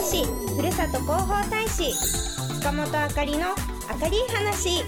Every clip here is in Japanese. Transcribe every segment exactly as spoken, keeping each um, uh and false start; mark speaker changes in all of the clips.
Speaker 1: 市ふるさと広報大使塚本あかりのあかり話。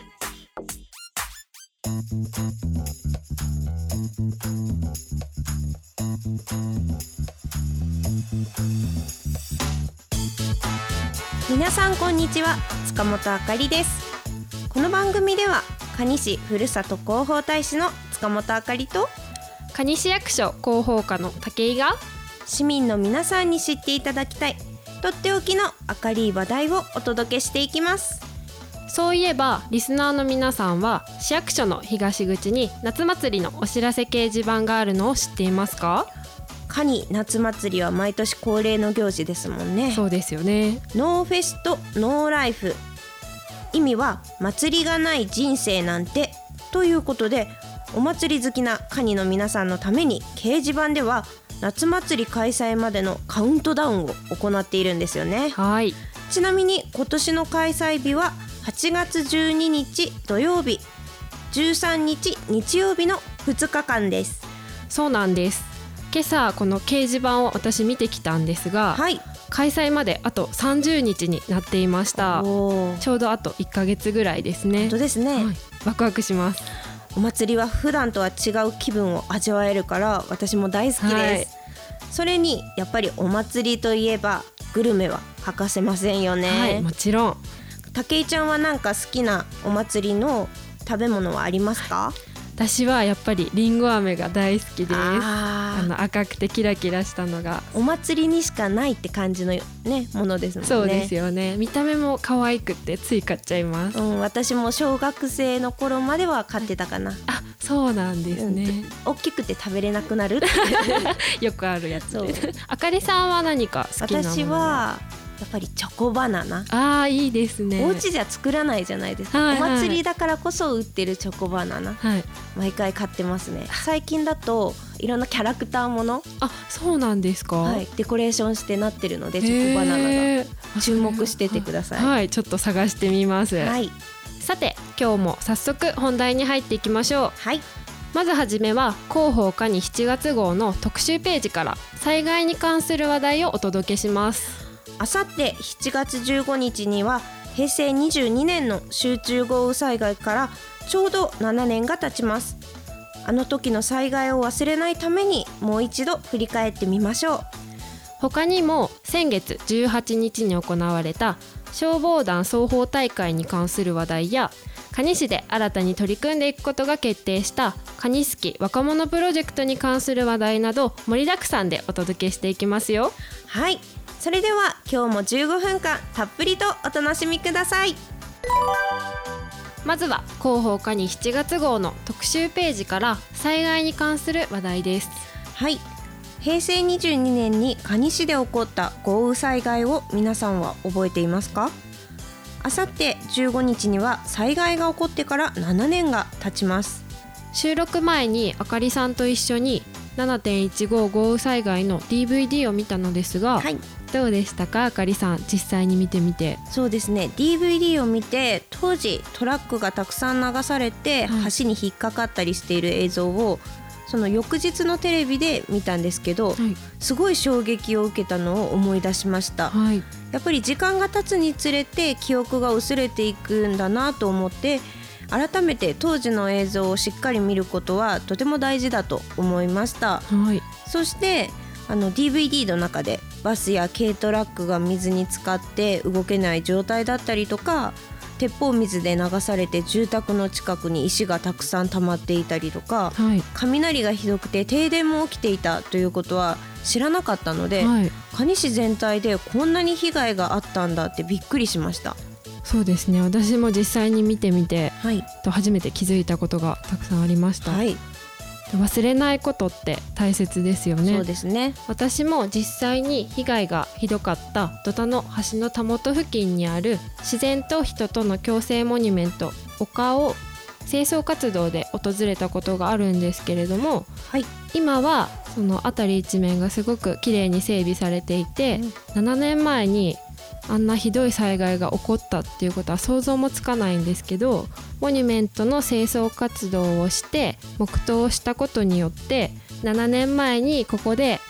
Speaker 1: 皆さんこんにちは、塚本あかりです。この番組では蟹市ふるさと広報大使の塚本あかりと
Speaker 2: 蟹市役所広報課の武井が
Speaker 1: 市民の皆さんに知っていただきたいとっておきの明るい話題をお届けしていきます。
Speaker 2: そういえばリスナーの皆さんは市役所の東口に夏祭りのお知らせ掲示板があるのを知っていますか？
Speaker 1: 蟹夏祭りは毎年恒例の行事ですもんね。
Speaker 2: そうですよね。
Speaker 1: ノーフェストノーライフ、意味は祭りがない人生なんてということで、お祭り好きな蟹の皆さんのために掲示板では夏祭り開催までのカウントダウンを行っているんですよね。
Speaker 2: はい。
Speaker 1: ちなみに今年の開催日ははちがつじゅうににち土曜日、じゅうさんにち日曜日のふつかかんです。
Speaker 2: そうなんです。今朝この掲示板を私見てきたんですが、
Speaker 1: はい、
Speaker 2: 開催まであとさんじゅうにちになっていました。
Speaker 1: お
Speaker 2: ちょうどあといっかげつぐらいですね。
Speaker 1: 本当ですね、
Speaker 2: はい、ワクワクします。
Speaker 1: お祭りは普段とは違う気分を味わえるから私も大好きです、はい、それにやっぱりお祭りといえばグルメは欠かせませんよね。
Speaker 2: はい、もちろん。
Speaker 1: 武井ちゃんはなんか好きなお祭りの食べ物はありますか？
Speaker 2: 私はやっぱりりんご飴が大好きです。
Speaker 1: あ
Speaker 2: あの赤くてキラキラしたのが
Speaker 1: お祭りにしかないって感じの、ね、ものですもんね。
Speaker 2: そうですよね。見た目も可愛くてつい買っちゃいます、
Speaker 1: うん、私も小学生の頃までは買ってたかな。
Speaker 2: あ、そうなんですね、
Speaker 1: うん、大きくて食べれなくなる
Speaker 2: よくあるやつです。あかりさんは何か好きなもの？
Speaker 1: 私はやっぱりチョコバナナ。
Speaker 2: あー、いいですね。
Speaker 1: お家じゃ作らないじゃないですか、はいはい、お祭りだからこそ売ってるチョコバナナ、はい、毎回買ってますね。最近だといろんなキャラクターもの、
Speaker 2: あ、そうなんですか、
Speaker 1: はい、デコレーションしてなってるのでチョコバナナが注目しててください。
Speaker 2: はい、ちょっと探してみます、はい、さて今日も早速本題に入っていきましょう。
Speaker 1: はい。
Speaker 2: まずはじめは広報課にしちがつ号の特集ページから災害に関する話題をお届けします。
Speaker 1: あさってしちがつじゅうごにちにはへいせいにじゅうにねんの集中豪雨災害からちょうどななねんが経ちます。あの時の災害を忘れないためにもう一度振り返ってみましょう。
Speaker 2: 他にも先月じゅうはちにちに行われた消防団双方大会に関する話題や、蟹市で新たに取り組んでいくことが決定した蟹すき若者プロジェクトに関する話題など盛りだくさんでお届けしていきますよ。
Speaker 1: はい、それでは今日もじゅうごふんかんたっぷりとお楽しみください。
Speaker 2: まずは広報課にしちがつ号の特集ページから災害に関する話題です。
Speaker 1: はい、へいせいにじゅうにねんに蟹市で起こった豪雨災害を皆さんは覚えていますか？あさってじゅうごにちには災害が起こってからななねんが経ちます。
Speaker 2: 収録前にあかりさんと一緒に ななてんいちご 豪雨災害の ディーブイディー を見たのですが、はい、どうでしたか？あかりさん、実際に見てみて。
Speaker 1: そうですね、 ディーブイディー を見て当時トラックがたくさん流されて橋に引っかかったりしている映像をその翌日のテレビで見たんですけど、はい、すごい衝撃を受けたのを思い出しました、はい、やっぱり時間が経つにつれて記憶が薄れていくんだなと思って改めて当時の映像をしっかり見ることはとても大事だと思いました、はい、そしてあの ディーブイディー の中でバスや軽トラックが水に浸かって動けない状態だったりとか、鉄砲水で流されて住宅の近くに石がたくさん溜まっていたりとか、はい、雷がひどくて停電も起きていたということは知らなかったので、はい、蟹市全体でこんなに被害があったんだってびっくりしました。
Speaker 2: そうですね、私も実際に見てみて、はい、と初めて気づいたことがたくさんありました、はい、忘れないことって大切ですよね。
Speaker 1: そうですね。
Speaker 2: 私も実際に被害がひどかった戸田の橋のたもと付近にある自然と人との共生モニュメント丘を清掃活動で訪れたことがあるんですけれども、はい、今はその辺り一面がすごくきれいに整備されていて、うん、ななねんまえにあんなひどい災害が起こったっていうことは想像もつかないんですけど、モニュメントの清掃活動をして黙祷をしたことによってななねんまえにここで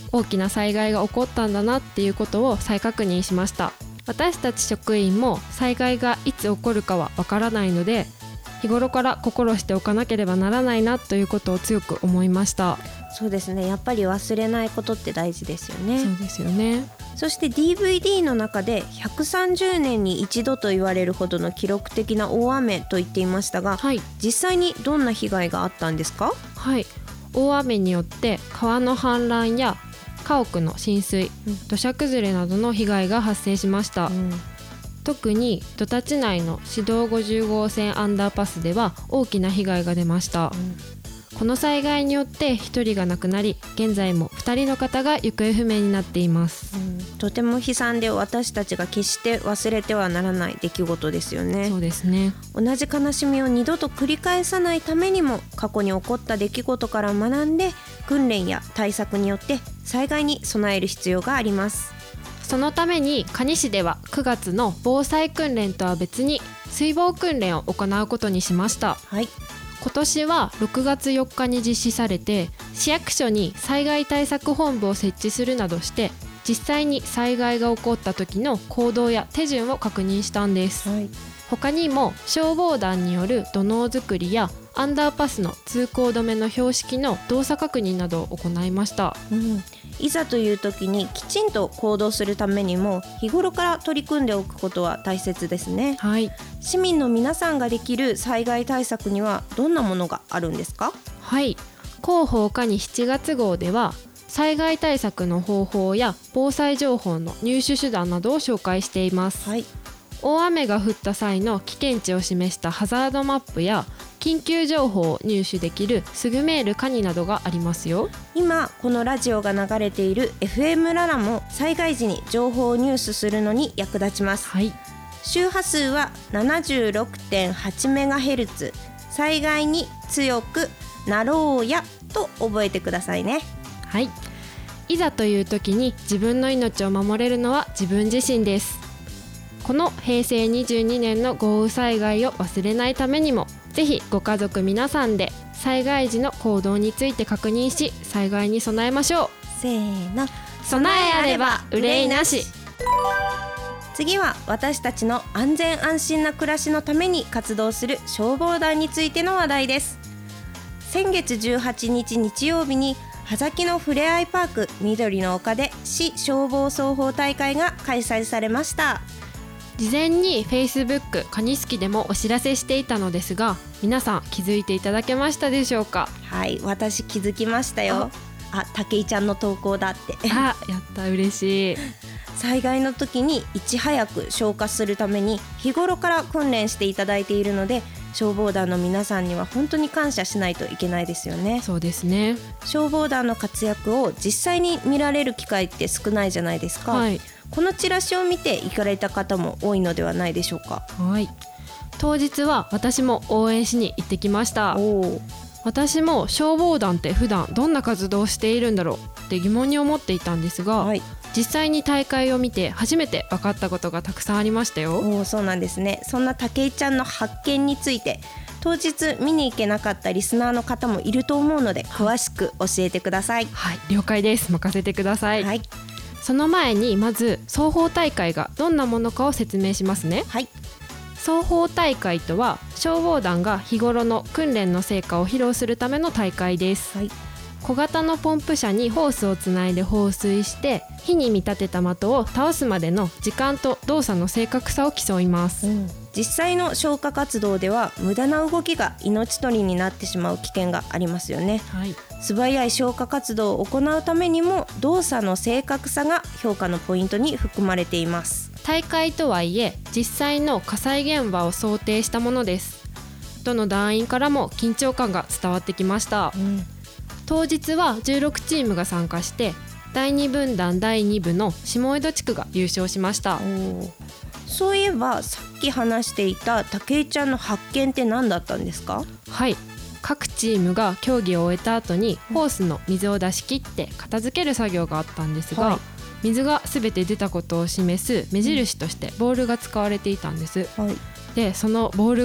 Speaker 2: 大きな災害が起こったんだなっていうことを再確認しました。私たち職員も災害がいつ起こるかはわからないので、日頃から心しておかなければならないなということを強く思いました。
Speaker 1: そうですね、やっぱり忘れないことって大事ですよね。
Speaker 2: そうですよね。
Speaker 1: そして ディーブイディー の中でひゃくさんじゅうねんに一度と言われるほどの記録的な大雨と言っていましたが、はい、実際にどんな被害があったんですか？
Speaker 2: はい、大雨によって川の氾濫や家屋の浸水、うん、土砂崩れなどの被害が発生しました。うん、特に戸田市内の市道ごじゅうごうせんアンダーパスでは大きな被害が出ました。うん、この災害によってひとりが亡くなり、現在もふたりの方が行方不明になっています。うん、
Speaker 1: とても悲惨で私たちが決して忘れてはならない出来事ですよね。
Speaker 2: そうですね。
Speaker 1: 同じ悲しみを二度と繰り返さないためにも、過去に起こった出来事から学んで訓練や対策によって災害に備える必要があります。
Speaker 2: そのために可児市ではくがつの防災訓練とは別に水防訓練を行うことにしました。はい、今年はろくがつよっかに実施されて、市役所に災害対策本部を設置するなどして、実際に災害が起こった時の行動や手順を確認したんです。はい、他にも消防団による土のう作りやアンダーパスの通行止めの標識の動作確認などを行いました。
Speaker 1: うん、いざという時にきちんと行動するためにも日頃から取り組んでおくことは大切ですね。はい、市民の皆さんができる災害対策にはどんなものがあるんですか？
Speaker 2: はい、広報課にしちがつごうでは災害対策の方法や防災情報の入手手段などを紹介しています。はい、大雨が降った際の危険値を示したハザードマップや緊急情報を入手できるすぐメールカニなどがありますよ。
Speaker 1: 今このラジオが流れている エフエム ララも災害時に情報を入手するのに役立ちます。はい、周波数は ななじゅうろくてんはちメガヘルツ、災害に強くなろうやと覚えてくださいね。
Speaker 2: はい、いざという時に自分の命を守れるのは自分自身です。このへいせいにじゅうにねんの豪雨災害を忘れないためにも、ぜひご家族皆さんで災害時の行動について確認し、災害に備えましょう。
Speaker 1: せーの、
Speaker 2: 備えあれば憂いなし。
Speaker 1: 次は私たちの安全安心な暮らしのために活動する消防団についての話題です。先月じゅうはちにち日曜日に葉崎のふれあいパーク緑の丘で市消防操法大会が開催されました。
Speaker 2: 事前に Facebook カニスキでもお知らせしていたのですが、皆さん気づいていただけましたでしょうか？
Speaker 1: はい、私気づきましたよ。あ、武井ちゃんの投稿だって。
Speaker 2: あ、やった、嬉しい。
Speaker 1: 災害の時にいち早く消火するために日頃から訓練していただいているので、消防団の皆さんには本当に感謝しないといけないですよね。
Speaker 2: そうですね。
Speaker 1: 消防団の活躍を実際に見られる機会って少ないじゃないですか。はい、このチラシを見て行かれた方も多いのではないでしょうか。
Speaker 2: はい、当日は私も応援しに行ってきました。お、私も消防団って普段どんな活動をしているんだろうって疑問に思っていたんですが、はい、実際に大会を見て初めて分かったことがたくさんありましたよ。
Speaker 1: お、そうなんですね。そんな武井ちゃんの発見について、当日見に行けなかったリスナーの方もいると思うので、詳しく教えてください。
Speaker 2: はい、了解です。任せてください。はい、その前にまず双方大会がどんなものかを説明しますね。はい、双方大会とは消防団が日頃の訓練の成果を披露するための大会です。はい、小型のポンプ車にホースをつないで放水して、火に見立てた的を倒すまでの時間と動作の正確さを競います。うん、
Speaker 1: 実際の消火活動では無駄な動きが命取りになってしまう危険がありますよね。はい、素早い消火活動を行うためにも動作の正確さが評価のポイントに含まれています。
Speaker 2: 大会とはいえ実際の火災現場を想定したものです。どの団員からも緊張感が伝わってきました。うん、当日はじゅうろくチームが参加して、だいに分団だいに部の下江戸地区が優勝しました。
Speaker 1: お、そういえばさっき話していた武井ちゃんの発見って何だったんですか？
Speaker 2: はい、各チームが競技を終えた後にホースの水を出し切って片付ける作業があったんですが、はい、水が全て出たことを示す目印としてボールが使われていたんです。はい、でそのボールが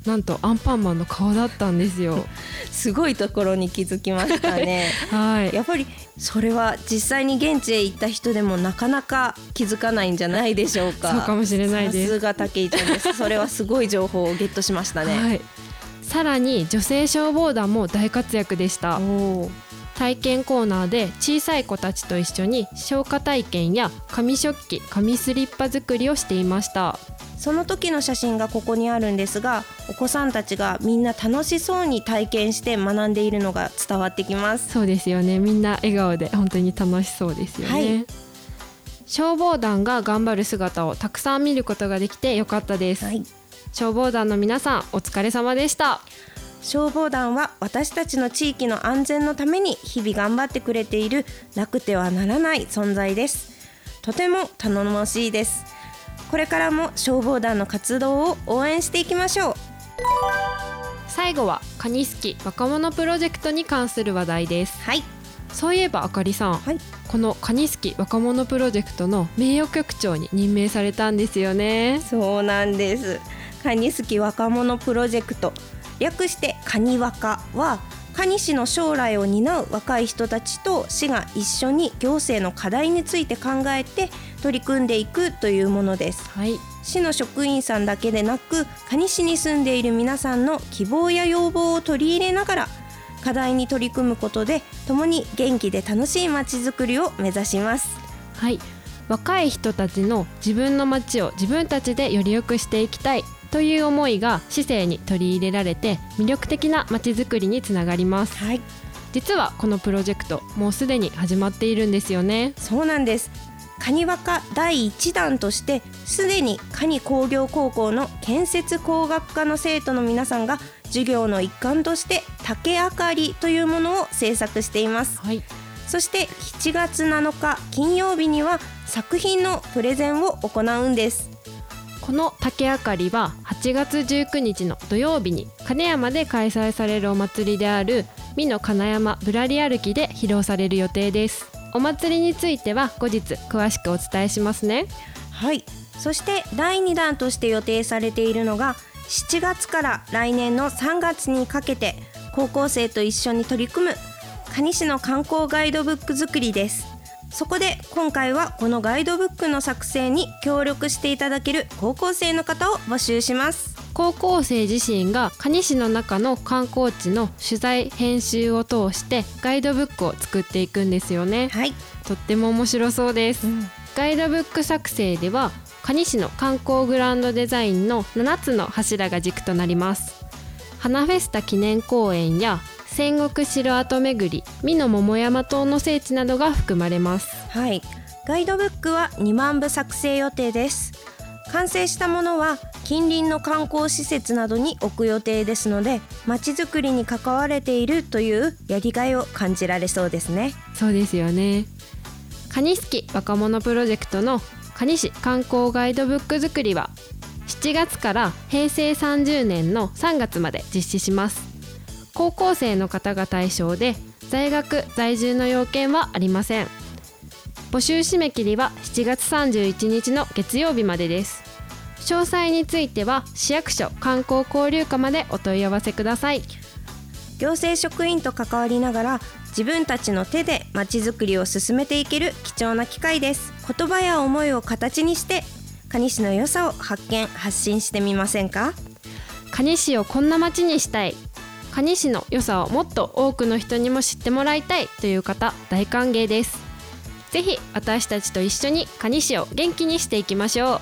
Speaker 2: なんとアンパンマンの顔だったんですよ
Speaker 1: すごいところに気づきましたね
Speaker 2: はい、
Speaker 1: やっぱりそれは実際に現地へ行った人でもなかなか気づかないんじゃないでしょうか。
Speaker 2: そうかもしれないです。
Speaker 1: さすが武井ちゃんですそれはすごい情報をゲットしましたね、
Speaker 2: はい、さらに女性消防団も大活躍でした。
Speaker 1: お
Speaker 2: 体験コーナーで小さい子たちと一緒に消火体験や紙食器、紙スリッパ作りをしていました。
Speaker 1: その時の写真がここにあるんですが、お子さんたちがみんな楽しそうに体験して学んでいるのが伝わってきます。
Speaker 2: そうですよね、みんな笑顔で本当に楽しそうですよね、はい、消防団が頑張る姿をたくさん見ることができてよかったです、はい、消防団の皆さんお疲れ様でした。
Speaker 1: 消防団は私たちの地域の安全のために日々頑張ってくれているなくてはならない存在です。とても頼もしいです。これからも消防団の活動を応援していきましょう。
Speaker 2: 最後はカニスキ若者プロジェクトに関する話題です、はい、そういえばあかりさん、はい、このカニスキ若者プロジェクトの名誉局長に任命されたんですよね。
Speaker 1: そうなんです。カニスキ若者プロジェクト、略してカニワカは蟹市の将来を担う若い人たちと市が一緒に行政の課題について考えて取り組んでいくというものです、はい、市の職員さんだけでなく蟹市に住んでいる皆さんの希望や要望を取り入れながら課題に取り組むことで共に元気で楽しいまちづくりを目指します。
Speaker 2: はい、若い人たちの自分の街を自分たちでより良くしていきたいという思いが市政に取り入れられて魅力的なまちづくりにつながります、はい、実はこのプロジェクトもうすでに始まっているんですよね。
Speaker 1: そうなんです。カニワカだいいちだんとしてすでにカニ工業高校の建設工学科の生徒の皆さんが授業の一環として竹あかりというものを制作しています、はい、そしてしちがつなのか金曜日には作品のプレゼンを行うんです。
Speaker 2: この竹あかりははちがつじゅうくにちの土曜日に金山で開催されるお祭りである美濃金山ぶらり歩きで披露される予定です。お祭りについては後日詳しくお伝えしますね。
Speaker 1: はい、そしてだいにだんとして予定されているのがしちがつから来年のさんがつにかけて高校生と一緒に取り組む蟹市の観光ガイドブック作りです。そこで今回はこのガイドブックの作成に協力していただける高校生の方を募集します。
Speaker 2: 高校生自身が蟹市の中の観光地の取材編集を通してガイドブックを作っていくんですよね、はい、とっても面白そうです、うん、ガイドブック作成では蟹市の観光グランドデザインのななつの柱が軸となります。花フェスタ記念公園や戦国城跡巡り、美濃桃山島の聖地などが含まれます。
Speaker 1: はい、ガイドブックはにまんぶ作成予定です。完成したものは近隣の観光施設などに置く予定ですので、まちづくりに関われているというやりがいを感じられそうですね。
Speaker 2: そうですよね。蟹すき若者プロジェクトの蟹市観光ガイドブック作りはしちがつからへいせいさんじゅうねんのさんがつまで実施します。高校生の方が対象で在学在住の要件はありません。募集締め切りはしちがつさんじゅういちにちの月曜日までです。詳細については市役所観光交流課までお問い合わせください。
Speaker 1: 行政職員と関わりながら自分たちの手でまちづくりを進めていける貴重な機会です。言葉や思いを形にして蟹市の良さを発見発信してみませんか。
Speaker 2: 蟹市をこんな街にしたい、蟹市の良さをもっと多くの人にも知ってもらいたいという方大歓迎です。ぜひ私たちと一緒に蟹市を元気にしていきましょう。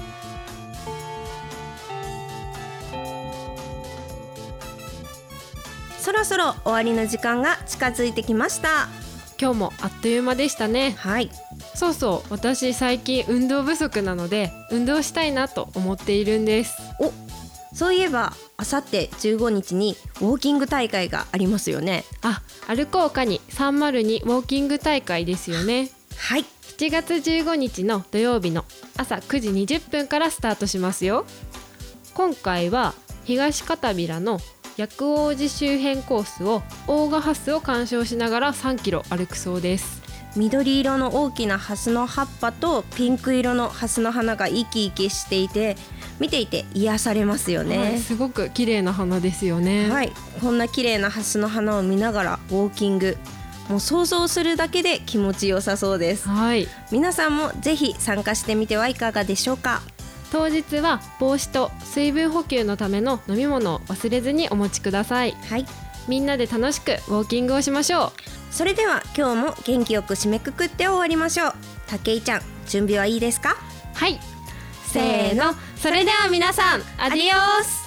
Speaker 1: そろそろ終わりの時間が近づいてきました。
Speaker 2: 今日もあっという間でしたね。
Speaker 1: はい、
Speaker 2: そうそう、私最近運動不足なので運動したいなと思っているんです。
Speaker 1: お、そういえばあさってじゅうごにちにウォーキング大会がありますよね。
Speaker 2: あ、歩こうかにさんまるにウォーキング大会ですよね。
Speaker 1: はい、
Speaker 2: しちがつじゅうごにちの土曜日の朝くじにじゅっぷんからスタートしますよ。今回は東片平の薬王寺周辺コースを大賀ハスを鑑賞しながらさんキロ歩くそうです。
Speaker 1: 緑色の大きなハスの葉っぱとピンク色のハスの花が生き生きしていて、見ていて癒されますよね、
Speaker 2: はい、すごく綺麗な花ですよね。
Speaker 1: はい、こんな綺麗なハスの花を見ながらウォーキング、もう想像するだけで気持ちよさそうです、
Speaker 2: はい、
Speaker 1: 皆さんもぜひ参加してみてはいかがでしょうか。
Speaker 2: 当日は帽子と水分補給のための飲み物を忘れずにお持ちください。
Speaker 1: はい、
Speaker 2: みんなで楽しくウォーキングをしましょう。
Speaker 1: それでは今日も元気よく締めくくって終わりましょう。武井ちゃん、準備はいいですか？
Speaker 2: はい、せーの、それでは皆さん、アディオス。